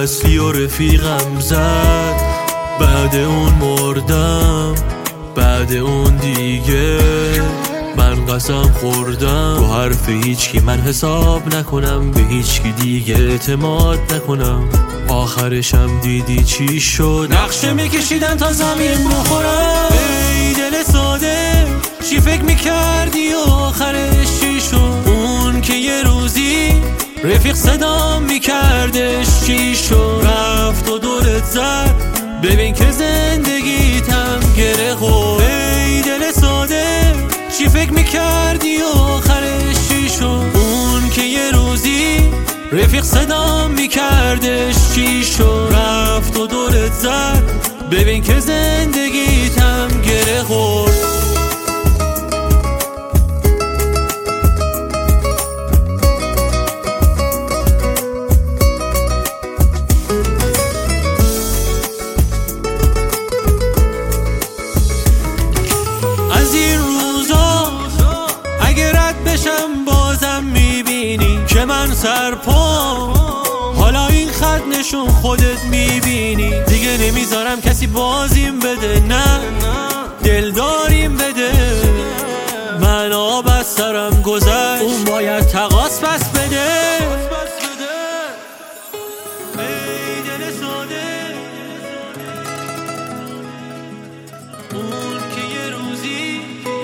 اصلی و رفیقم زد، بعد اون مردم، بعد اون دیگه من قسم خوردم رو حرف هیچکی من حساب نکنم، به هیچکی دیگه اعتماد نکنم. آخرشم دیدی چی شد، نقشه میکشیدن تا زمین بخورم. ای دل ساده چی فکر میکردی و آخرش چی شد؟ اون که یه روزی رفیق صدام میکردش چی شد؟ رفت و دورت زد، ببین که زندگیتم گره خورد. ای دل ساده چی فکر میکردی و آخرش چی شد؟ اون که یه روزی رفیق صدام میکردش چی شد؟ رفت و دورت زد، ببین که زندگیتم گره خورد. از این روزا اگه رد بشم بازم میبینی که من سرپام، حالا این خط نشون خودت میبینی. دیگه نمیذارم کسی بازیم بده، نه دلداریم بده. من آب از سرم گذشت، اون باید تقاص پس بده. ای دل ساده اون که یه روزی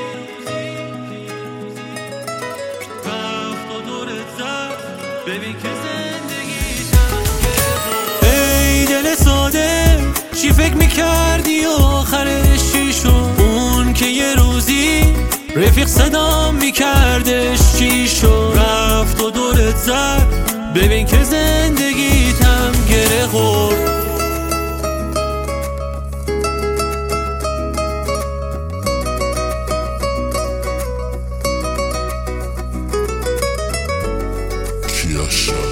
رفت و دورت زد، ببین که زندگیتم گره خورد. ای دل ساده چی فکر میکردی و آخرش چی شد؟ اون که یه روزی رفیق صدام میکردش چی شد؟ رفت و دورت زد، ببین که زندگیتم گره خورد. Kiasha.